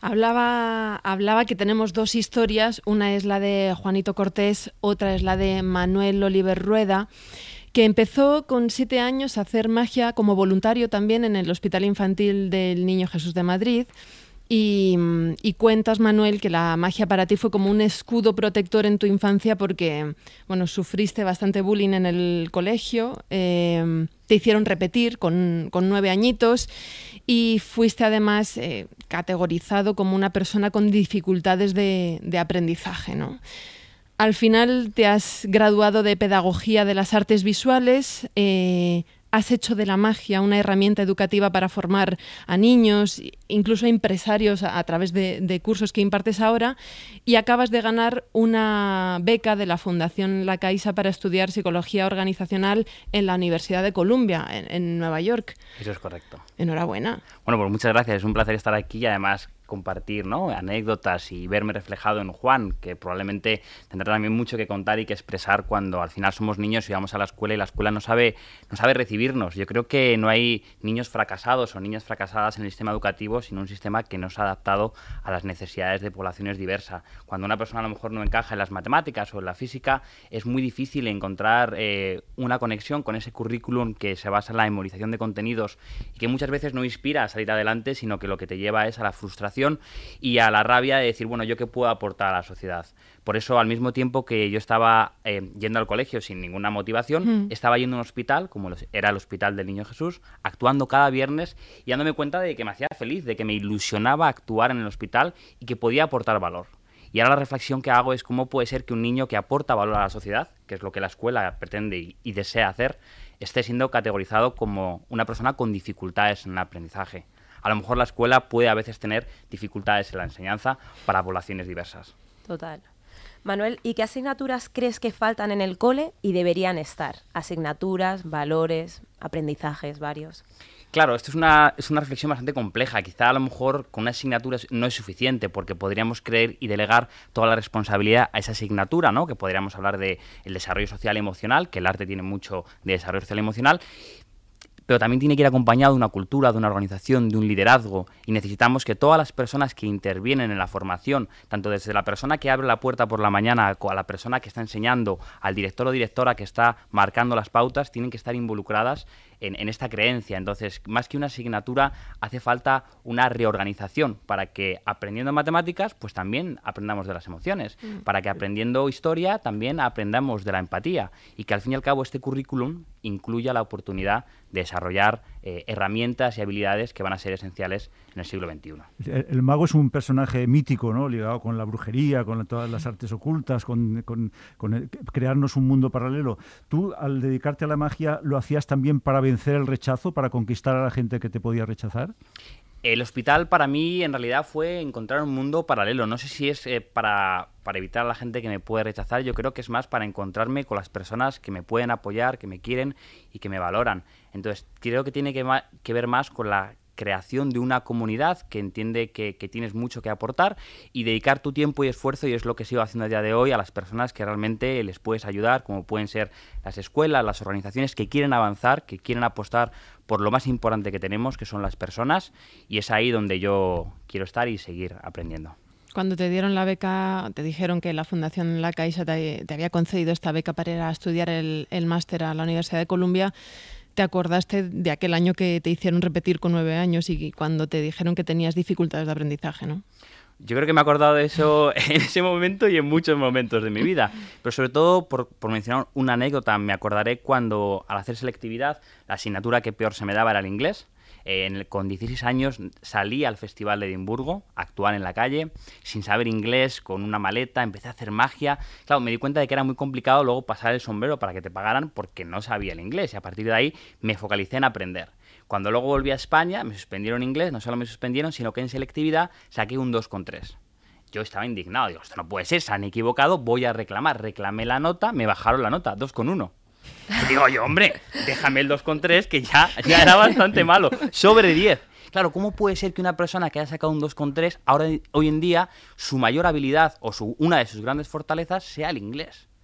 Hablaba que tenemos dos historias, una es la de Juanito Cortés, otra es la de Manuel Oliver Rueda, que empezó con 7 años a hacer magia como voluntario también en el Hospital Infantil del Niño Jesús de Madrid. Y cuentas, Manuel, que la magia para ti fue como un escudo protector en tu infancia porque, bueno, sufriste bastante bullying en el colegio, te hicieron repetir con 9 añitos y fuiste además categorizado como una persona con dificultades de aprendizaje, ¿no? Al final te has graduado de Pedagogía de las Artes Visuales, has hecho de la magia una herramienta educativa para formar a niños, incluso a empresarios a través de cursos que impartes ahora, y acabas de ganar una beca de la Fundación La Caixa para estudiar Psicología Organizacional en la Universidad de Columbia, en Nueva York. Eso es correcto. Enhorabuena. Bueno, pues muchas gracias. Es un placer estar aquí y además compartir, ¿no?, anécdotas y verme reflejado en Juan, que probablemente tendrá también mucho que contar y que expresar cuando al final somos niños y vamos a la escuela y la escuela no sabe recibirnos. Yo creo que no hay niños fracasados o niñas fracasadas en el sistema educativo, sino un sistema que no se ha adaptado a las necesidades de poblaciones diversas. Cuando una persona a lo mejor no encaja en las matemáticas o en la física, es muy difícil encontrar una conexión con ese currículum que se basa en la memorización de contenidos y que muchas veces no inspira a salir adelante, sino que lo que te lleva es a la frustración y a la rabia de decir, bueno, ¿yo qué puedo aportar a la sociedad? Por eso, al mismo tiempo que yo estaba yendo al colegio sin ninguna motivación, estaba yendo a un hospital, como era el Hospital del Niño Jesús, actuando cada viernes y dándome cuenta de que me hacía feliz, de que me ilusionaba actuar en el hospital y que podía aportar valor. Y ahora la reflexión que hago es cómo puede ser que un niño que aporta valor a la sociedad, que es lo que la escuela pretende y desea hacer, esté siendo categorizado como una persona con dificultades en el aprendizaje. A lo mejor la escuela puede a veces tener dificultades en la enseñanza para poblaciones diversas. Total. Manuel, ¿y qué asignaturas crees que faltan en el cole y deberían estar? Asignaturas, valores, aprendizajes varios. Claro, esto es una reflexión bastante compleja. Quizá a lo mejor con una asignatura no es suficiente porque podríamos creer y delegar toda la responsabilidad a esa asignatura, ¿no? Que podríamos hablar de el desarrollo social y emocional, que el arte tiene mucho de desarrollo social y emocional, pero también tiene que ir acompañado de una cultura, de una organización, de un liderazgo, y necesitamos que todas las personas que intervienen en la formación, tanto desde la persona que abre la puerta por la mañana a la persona que está enseñando, al director o directora que está marcando las pautas, tienen que estar involucradas en esta creencia. Entonces, más que una asignatura, hace falta una reorganización para que aprendiendo matemáticas, pues también aprendamos de las emociones, para que aprendiendo historia también aprendamos de la empatía y que al fin y al cabo este currículum incluya la oportunidad de desarrollar herramientas y habilidades que van a ser esenciales en el siglo XXI. El mago es un personaje mítico, ¿no?, ligado con la brujería, con todas las artes ocultas, con crearnos un mundo paralelo. Tú, al dedicarte a la magia, ¿lo hacías también para vencer el rechazo, para conquistar a la gente que te podía rechazar? El hospital para mí en realidad fue encontrar un mundo paralelo. No sé si es para evitar a la gente que me puede rechazar. Yo creo que es más para encontrarme con las personas que me pueden apoyar, que me quieren y que me valoran. Entonces creo que tiene que ver más con la creación de una comunidad que entiende que tienes mucho que aportar y dedicar tu tiempo y esfuerzo, y es lo que sigo haciendo a día de hoy, a las personas que realmente les puedes ayudar, como pueden ser las escuelas, las organizaciones que quieren avanzar, que quieren apostar por lo más importante que tenemos, que son las personas, y es ahí donde yo quiero estar y seguir aprendiendo. Cuando te dieron la beca, te dijeron que la Fundación La Caixa te había concedido esta beca para ir a estudiar el máster a la Universidad de Columbia. ¿Te acordaste de aquel año que te hicieron repetir con 9 años y cuando te dijeron que tenías dificultades de aprendizaje, ¿no? Yo creo que me he acordado de eso en ese momento y en muchos momentos de mi vida. Pero sobre todo, por mencionar una anécdota, me acordaré cuando al hacer selectividad, la asignatura que peor se me daba era el inglés. Con 16 años salí al Festival de Edimburgo a actuar en la calle, sin saber inglés, con una maleta, empecé a hacer magia. Claro, me di cuenta de que era muy complicado luego pasar el sombrero para que te pagaran porque no sabía el inglés, y a partir de ahí me focalicé en aprender. Cuando luego volví a España, me suspendieron inglés, no solo me suspendieron, sino que en selectividad saqué un 2,3. Yo estaba indignado, digo, esto no puede ser, se han equivocado, voy a reclamar. Reclamé la nota, me bajaron la nota, 2,1. Y digo yo, hombre, déjame el 2,3, que ya era bastante malo, sobre 10. Claro, ¿cómo puede ser que una persona que haya sacado un 2,3, hoy en día, su mayor habilidad o una de sus grandes fortalezas sea el inglés?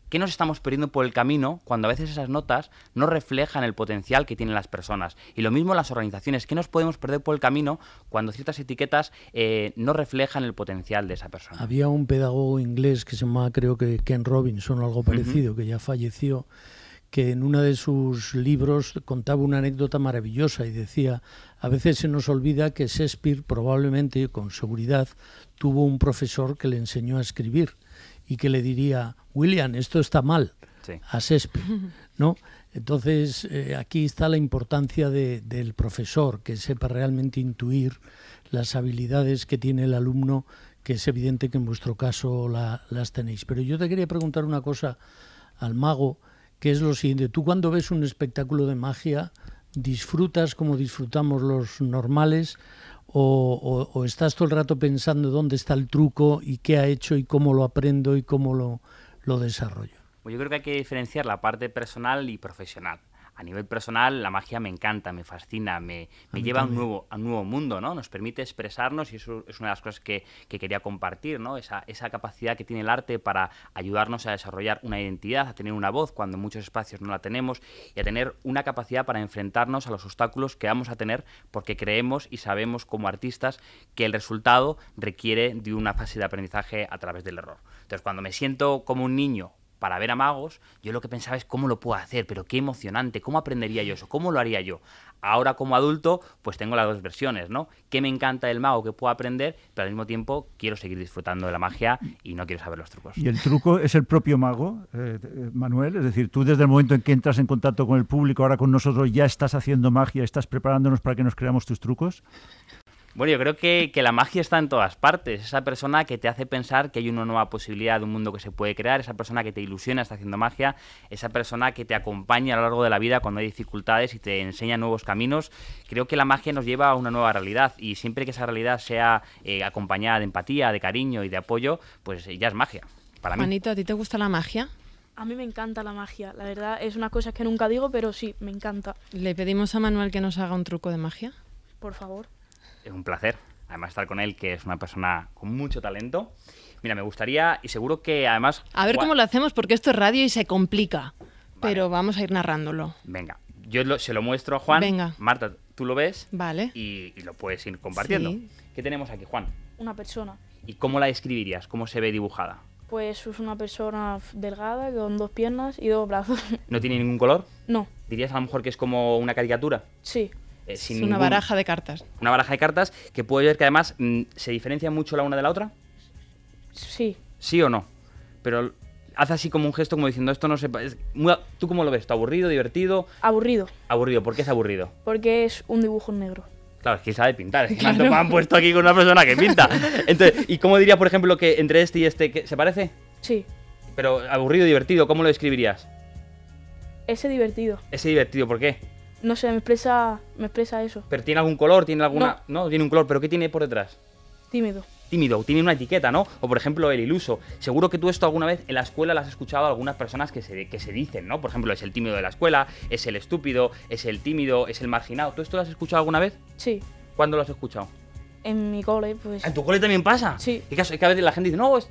¿Qué nos estamos perdiendo por el camino cuando a veces esas notas no reflejan el potencial que tienen las personas? Y lo mismo en las organizaciones. ¿Qué nos podemos perder por el camino cuando ciertas etiquetas no reflejan el potencial de esa persona? Había un pedagogo inglés que se llamaba, creo que Ken Robinson o algo parecido, que ya falleció, que en uno de sus libros contaba una anécdota maravillosa y decía: a veces se nos olvida que Shakespeare probablemente, con seguridad, tuvo un profesor que le enseñó a escribir y que le diría: William, esto está mal, Sí. a Shakespeare, ¿no? Entonces, aquí está la importancia del profesor, que sepa realmente intuir las habilidades que tiene el alumno, que es evidente que en vuestro caso las tenéis. Pero yo te quería preguntar una cosa al mago, que es lo siguiente: tú cuando ves un espectáculo de magia, ¿disfrutas como disfrutamos los normales o estás todo el rato pensando dónde está el truco y qué ha hecho y cómo lo aprendo y cómo lo desarrollo? Pues yo creo que hay que diferenciar la parte personal y profesional. A nivel personal, la magia me encanta, me fascina, me lleva a un nuevo mundo, ¿no? Nos permite expresarnos y eso es una de las cosas que quería compartir, ¿no? Esa capacidad que tiene el arte para ayudarnos a desarrollar una identidad, a tener una voz cuando en muchos espacios no la tenemos y a tener una capacidad para enfrentarnos a los obstáculos que vamos a tener porque creemos y sabemos como artistas que el resultado requiere de una fase de aprendizaje a través del error. Entonces, cuando me siento como un niño para ver a magos, yo lo que pensaba es cómo lo puedo hacer, pero qué emocionante, cómo aprendería yo eso, cómo lo haría yo. Ahora como adulto, pues tengo las dos versiones, ¿no? ¿Qué me encanta del mago que puedo aprender? Pero al mismo tiempo quiero seguir disfrutando de la magia y no quiero saber los trucos. ¿Y el truco es el propio mago, Manuel? Es decir, tú desde el momento en que entras en contacto con el público, ahora con nosotros, ya estás haciendo magia, estás preparándonos para que nos creamos tus trucos. Bueno, yo creo que la magia está en todas partes. Esa persona que te hace pensar que hay una nueva posibilidad de un mundo que se puede crear, esa persona que te ilusiona está haciendo magia, esa persona que te acompaña a lo largo de la vida cuando hay dificultades y te enseña nuevos caminos. Creo que la magia nos lleva a una nueva realidad y siempre que esa realidad sea acompañada de empatía, de cariño y de apoyo, pues ya es magia para mí. Juanito, ¿a ti te gusta la magia? A mí me encanta la magia, la verdad es una cosa que nunca digo, pero sí, me encanta. ¿Le pedimos a Manuel que nos haga un truco de magia? Por favor. Es un placer, además, estar con él, que es una persona con mucho talento. Mira, me gustaría, y seguro que además... A ver cómo lo hacemos, porque esto es radio y se complica. Vale. Pero vamos a ir narrándolo. Venga, yo se lo muestro a Juan. Venga. Marta, tú lo ves. Vale. Y lo puedes ir compartiendo. Sí. ¿Qué tenemos aquí, Juan? Una persona. ¿Y cómo la describirías? ¿Cómo se ve dibujada? Pues es una persona delgada, con 2 piernas y 2 brazos. ¿No tiene ningún color? No. ¿Dirías a lo mejor que es como una caricatura? Sí. Es una baraja de cartas. Una baraja de cartas que puedes ver que además se diferencia mucho la una de la otra. Sí. ¿Sí o no? Pero hace así como un gesto como diciendo esto no se... ¿Tú cómo lo ves? ¿Está aburrido, divertido? Aburrido. Aburrido. ¿Por qué es aburrido? Porque es un dibujo en negro. Claro, es que sabe pintar. Es que claro. Me han puesto aquí con una persona que pinta. Entonces, ¿y cómo diría, por ejemplo, que entre este y este se parece? Sí. Pero aburrido, divertido, ¿cómo lo describirías? Ese divertido. Ese divertido, ¿por qué? No sé, me expresa eso. ¿Pero tiene algún color? ¿Tiene alguna...? No, tiene un color, ¿pero qué tiene por detrás? Tímido. Tímido, tiene una etiqueta, ¿no? O por ejemplo, el iluso. Seguro que tú esto alguna vez en la escuela lo has escuchado a algunas personas que se dicen, ¿no? Por ejemplo, es el tímido de la escuela, es el estúpido, es el tímido, es el marginado. ¿Tú esto lo has escuchado alguna vez? Sí. ¿Cuándo lo has escuchado? En mi cole, pues... ¿En tu cole también pasa? Sí. Es que a veces la gente dice, no,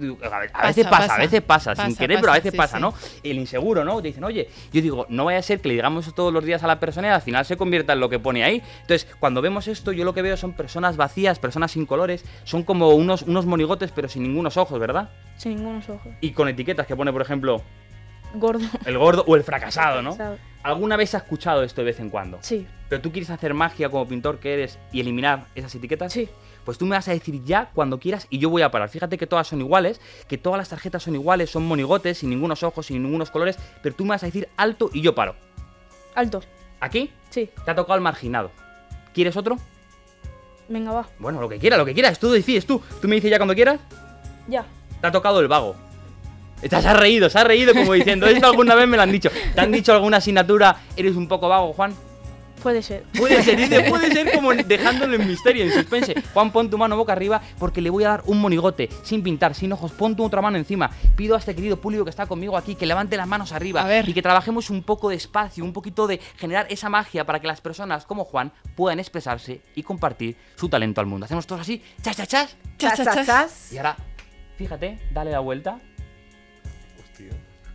a veces pasa, sin querer, pero a veces pasa, ¿no? El inseguro, ¿no? Te dicen, oye, yo digo, no vaya a ser que le digamos eso todos los días a la persona y al final se convierta en lo que pone ahí. Entonces, cuando vemos esto, yo lo que veo son personas vacías, personas sin colores, son como unos monigotes, pero sin ningunos ojos, ¿verdad? Sin ningunos ojos. Y con etiquetas que pone, por ejemplo... Gordo. El gordo o el fracasado, ¿no? Fracasado. ¿Alguna vez has escuchado esto de vez en cuando? Sí. ¿Pero tú quieres hacer magia como pintor que eres y eliminar esas etiquetas? Sí. Pues tú me vas a decir ya cuando quieras y yo voy a parar. Fíjate que todas son iguales, que todas las tarjetas son iguales, son monigotes, sin ningunos ojos, sin ningunos colores, pero tú me vas a decir alto y yo paro. Alto. ¿Aquí? Sí. Te ha tocado el marginado. ¿Quieres otro? Venga, va. Bueno, lo que quieras, tú decides tú. Tú me dices ya cuando quieras. Ya. Te ha tocado el vago. Se ha reído como diciendo, esto alguna vez me lo han dicho. ¿Te han dicho alguna asignatura, eres un poco vago, Juan? Puede ser. Puede ser como dejándolo en misterio, en suspense. Juan, pon tu mano boca arriba porque le voy a dar un monigote, sin pintar, sin ojos. Pon tu otra mano encima. Pido a este querido público que está conmigo aquí que levante las manos arriba y que trabajemos un poco de espacio, un poquito de generar esa magia para que las personas como Juan puedan expresarse y compartir su talento al mundo. Hacemos todos así, chas, chas, chas, Chas, chas, chas. Y ahora, fíjate, dale la vuelta.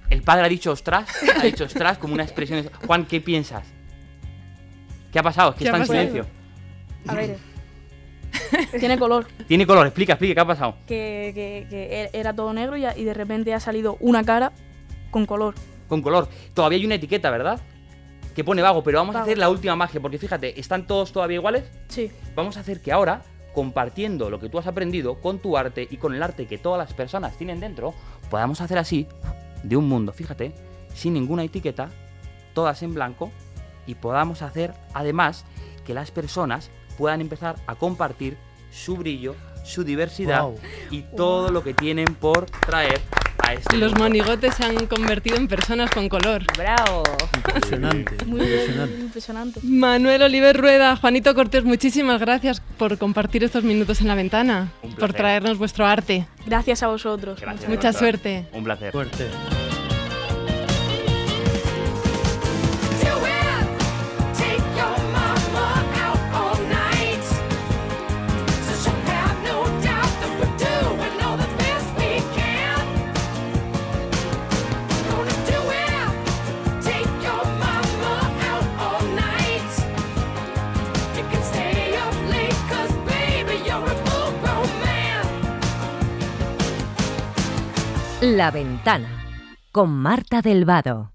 El padre ha dicho ostras como una expresión. Juan, ¿qué piensas? ¿Qué ha pasado? Es que ¿Qué está ha en pasado? silencio. A ver. Tiene color. Tiene color, explica, ¿qué ha pasado? Que era todo negro y de repente ha salido una cara con color. Con color. Todavía hay una etiqueta, ¿verdad? Que pone vago, pero vamos a Vago. hacer la última magia, porque fíjate, ¿están todos todavía iguales? Sí. Vamos a hacer que ahora, compartiendo lo que tú has aprendido con tu arte y con el arte que todas las personas tienen dentro, podamos hacer así, de un mundo, fíjate, sin ninguna etiqueta, todas en blanco, y podamos hacer, además, que las personas puedan empezar a compartir su brillo, su diversidad Wow. y todo lo que tienen por traer a este Los mundo. monigotes se han convertido en personas con color. ¡Bravo! Impresionante, Muy bien, impresionante. impresionante. Manuel Oliver Rueda, Juanito Cortés, muchísimas gracias por compartir estos minutos en la ventana, Un por placer. traernos vuestro arte. Gracias a vosotros. Gracias. Mucha suerte. Un placer. Fuerte. Do it. Take your mama out all night, so she'll have no doubt that we're doing all the best we can. Gonna do it. Take your mama out all night. You can stay up late 'cause baby you're a full-grown man. La Ventana con Marta del Vado.